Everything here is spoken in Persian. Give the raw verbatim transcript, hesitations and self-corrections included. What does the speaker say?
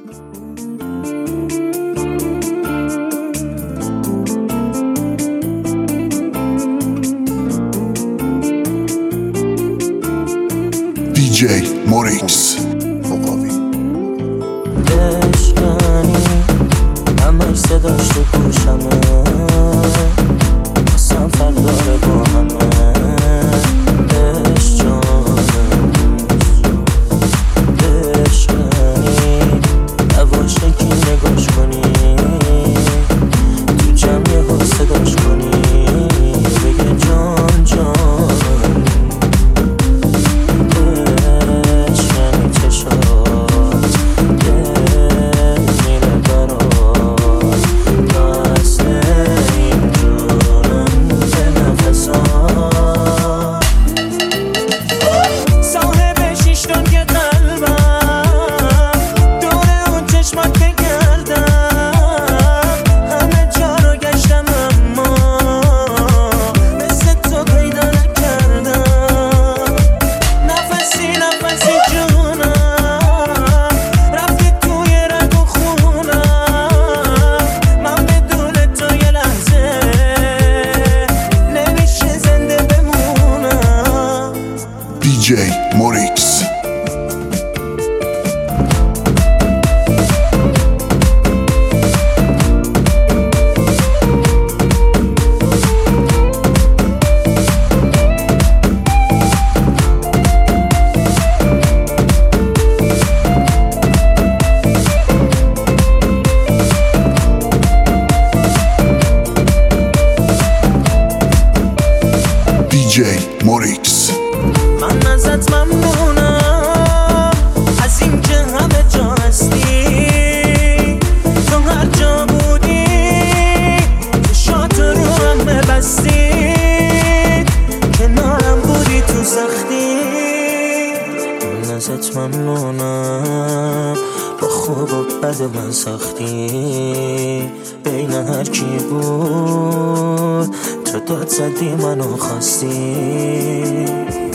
دی جی موریکس مقاوی عشقانی همش صداش تو گوشمه اصلا فرق داره با همه عشق جانم عشقانی نباشه کی نگاش کنی تو جمعه ها صداش کنی بگه جان جان دی جی موریکس دی جی موریکس من ازت ممنونم از این که همه جا هستی تو هر جا بودی چشات رو هم ببستی کنارم بودی تو سختی من ازت ممنونم با خوب و بد من ساختی بین هر کی بود تو داد زدی منو خواستی